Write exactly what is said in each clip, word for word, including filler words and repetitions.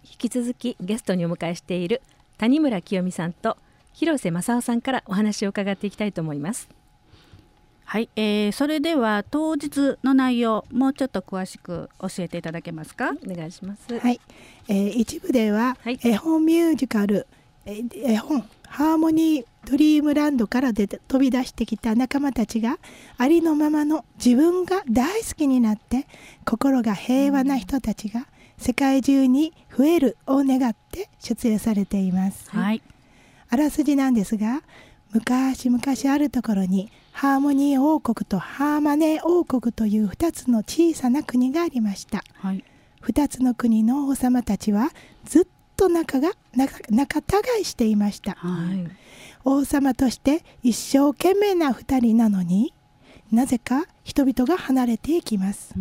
引き続きゲストにお迎えしている谷村清美さんと広瀬正夫さんからお話を伺っていきたいと思います。 はい、えー、それでは当日の内容もうちょっと詳しく教えていただけますか。 お願いします。 はい、えー、一部では、はい、絵本ミュージカル、え絵本ハーモニードリームランドから出て飛び出してきた仲間たちがありのままの自分が大好きになって心が平和な人たちが世界中に増えるを願って出演されています。 はい、 あらすじなんですが、昔々あるところにハーモニー王国とハーマネー王国というふたつの小さな国がありました。 はい、 ふたつの国の王様たちはずっと仲が仲仲違いしていました。 はい、 王様として一生懸命なふたりなのになぜか人々が離れていきます。 うん、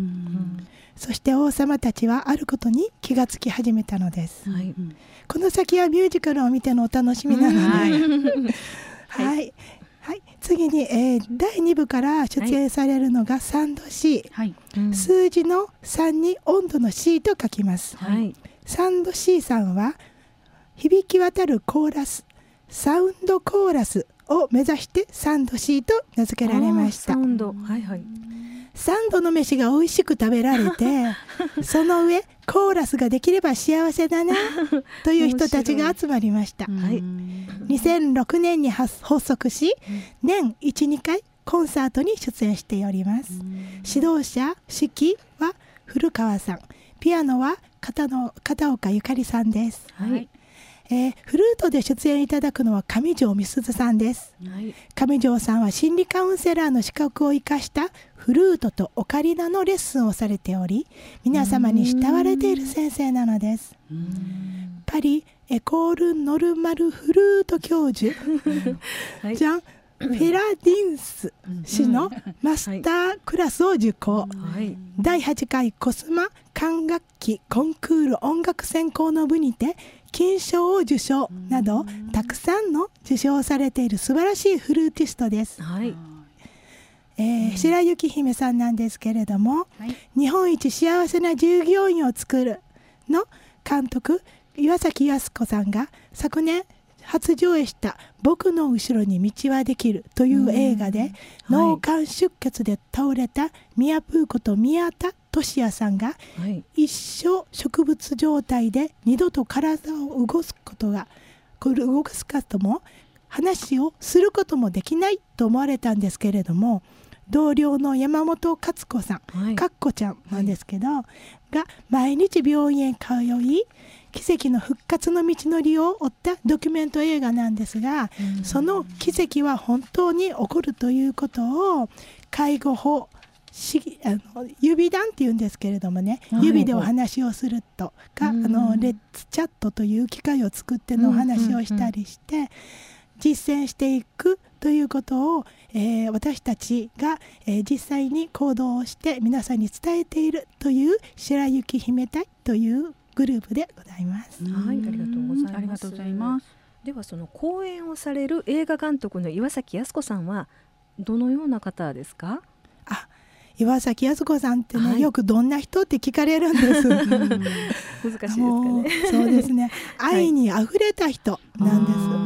そして王様たちはあることに気がつき始めたのです。 はい、 この先はミュージカルを見てのお楽しみなので、はいはいはい、次に、えー、だいに部から出演されるのがさんど C、 はい、 数字のさんに温度の C と書きます。 はい、 さんど C さんは響き渡るコーラス、サウンドコーラスを目指してさんど C と名付けられました。 サウンド、はいはい、 さんどの飯が美味しく食べられてその上コーラスができれば幸せだなという人たちが集まりました。 はい、 にせんろくねんに発足し、年 いちにかいコンサートに出演しております。指導者指揮は古川さん、ピアノは片の片岡ゆかりさんです。 はい、 えー、フルートで出演いただくのは上条美鈴さんです。 はい、 上条さんは心理カウンセラーの資格を生かしたフルートとオカリナのレッスンをされており、皆様に慕われている先生なのです。パリエコール・ノルマル・フルート教授、はい、ジャン・フェラディンス氏のマスタークラスを受講、はい、だいはちかいコスマ管楽器コンクール音楽専攻の部にて金賞を受賞などたくさんの受賞されている素晴らしいフルーティストです。 はい、 えー、白雪姫さんなんですけれども、 はい、 日本一幸せな従業員を作るの監督岩崎靖子さんが昨年初上映した僕の後ろに道はできるという映画で、脳幹出血で倒れた宮プーこと宮田俊也さんが、はい、一生植物状態で二度と体を動かすことが動かすことも話をすることもできないと思われたんですけれども、同僚の山本勝子さん、はい、かっこちゃんなんですけど、はい、が毎日病院へ通い奇跡の復活の道のりを追ったドキュメント映画なんですが、うん、その奇跡は本当に起こるということを介護法あの指談っていうんですけれどもね、はい、指でお話をするとか、うん、あのレッツチャットという機械を作ってのお話をしたりして、うんうんうん、実践していくということを、えー、私たちが、えー、実際に行動をして皆さんに伝えているという白雪姫隊というグループでございます。 はい、ありがとうございます。 ありがとうございます。 ではその講演をされる映画監督の岩崎靖子さんはどのような方ですか？ あ、岩崎靖子さんってね、はい、よくどんな人って聞かれるんです。 難しいですかね。 そうですね。愛にあふれた人なんです。 はい、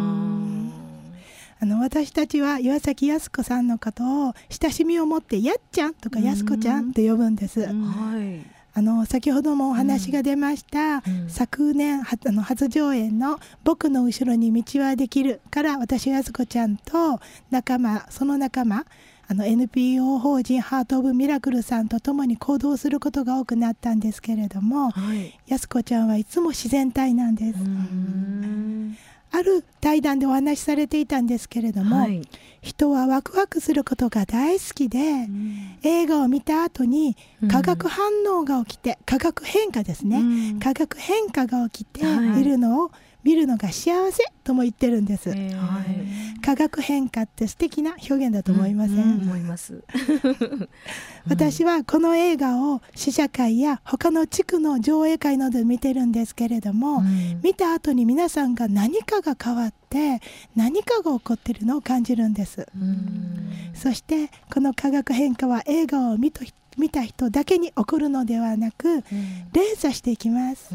あの私たちは岩崎靖子さんのことを親しみを持ってやっちゃんとかやすこちゃんって呼ぶんです。はい、あの先ほどもお話が出ました、うん、昨年あの初上演の僕の後ろに道はできるから私やすこちゃんと仲間その仲間あの エヌピーオー 法人ハートオブミラクルさんと共に行動することが多くなったんですけれども、はい、やすこちゃんはいつも自然体なんです。うーん、ある対談でお話しされていたんですけれども、はい、人はワクワクすることが大好きで、うん、映画を見た後に化学反応が起きて、うん、化学変化ですね、うん、化学変化が起きているのを見るのが幸せとも言ってるんです。はい、化学変化って素敵な表現だと思いません？うんうん、 思います。 私はこの映画を試写会や他の地区の上映会などで見てるんですけれども、うん、見た後に皆さんが何かが変わって何かが起こっているのを感じるんです。うん、そしてこの化学変化は映画を見と見た人だけに送るのではなく、うん、連鎖していきます、うん、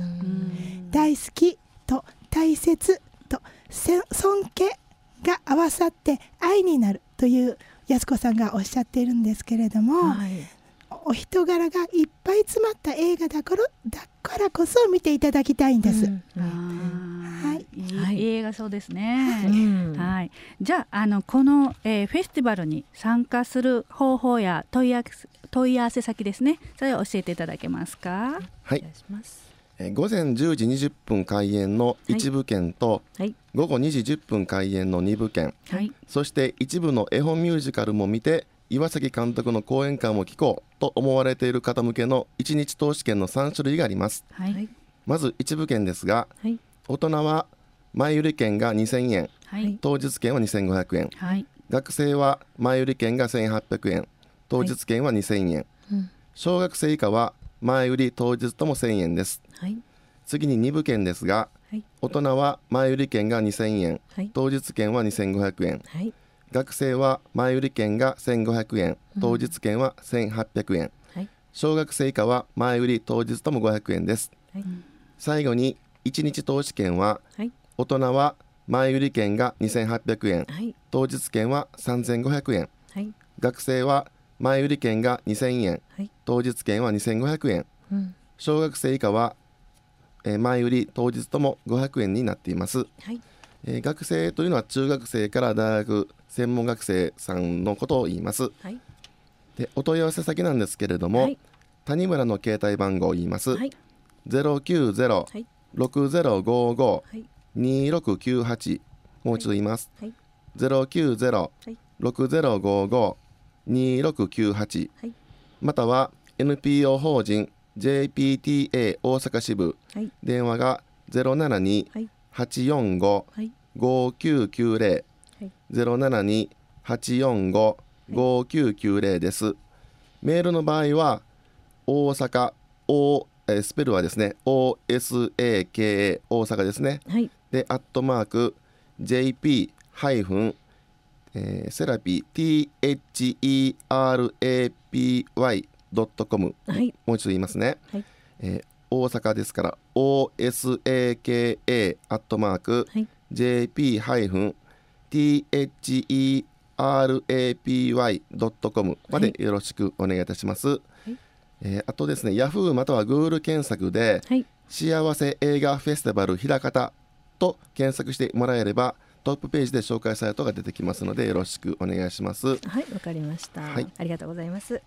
大好きと大切と尊敬が合わさって愛になるという安子さんがおっしゃっているんですけれども、はい、お人柄がいっぱい詰まった映画だからだからこそ見ていただきたいんです、うんはい、いい、はい、映画そうですね、はいうんはい、じゃあ、あのこの、えー、フェスティバルに参加する方法や問い合わせ、問い合わせ先ですね、それを教えていただけますか。 はい、お願いします。えー、午前じゅうじにじゅっぷん開演の一部券と、はい、午後にじじゅっぷん開演の二部券、はい、そして一部の絵本ミュージカルも見て岩崎監督の講演会も聞こうと思われている方向けのいちにち投資券のさん種類があります、はい、まず一部券ですが、はい、大人は前売り券がにせんえん、はい、当日券はにせんごひゃくえん、はい、学生は前売り券がせんはっぴゃくえん、当日券はにせんえん、はいうん、小学生以下は前売り当日ともせんえんです、はい、次にに部券ですが、はい、大人は前売り券がにせんえん、はい、当日券はにせんごひゃくえん、はい、学生は前売り券がせんごひゃくえん、当日券はせんはっぴゃくえん、はい、小学生以下は前売り当日ともごひゃくえんです、はい、最後にいちにち投資券は、はい、大人は前売り券がにせんはっぴゃくえん、はい、当日券はさんぜんごひゃくえん、はい、学生は前売り券がにせんえん、はい、当日券はにせんごひゃくえん、うん、小学生以下は、えー、前売り当日ともごひゃくえんになっています、はいえー、学生というのは中学生から大学専門学生さんのことを言います、はい、でお問い合わせ先なんですけれども、はい、谷村の携帯番号を言います、はい、ゼロきゅうゼロ ろくゼロごご にろくきゅうはち、もう一度言います、はい、ゼロきゅうゼロ ろくゼロごご にろくきゅうはち、はい、または エヌピーオー 法人 ジェイピーティーエー 大阪支部、はい、電話が ゼロななに はちよんご ごきゅうきゅうゼロ、はい、ゼロななに はちよんご ごきゅうきゅうゼロです。メールの場合は大阪 O、えー、スペルはですね オーエスエーケー 大阪ですね、はい、でアットマーク ジェイピー ハイフンセラピー ティーエイチイーアールエーピーワイドットコム、はい、もう一度言いますね、はいえー、大阪ですから オーエスエーケーエー アットマーク ジェイピー ハイフン ティーエイチイーアールエーピーワイドットコム までよろしくお願いいたします、はいえー、あとですね Yahoo または Google 検索で、はい、幸せ映画フェスティバル枚方と検索してもらえればトップページで紹介サイトが出てきますのでよろしくお願いします。 はい、わかりました、はい、ありがとうございます。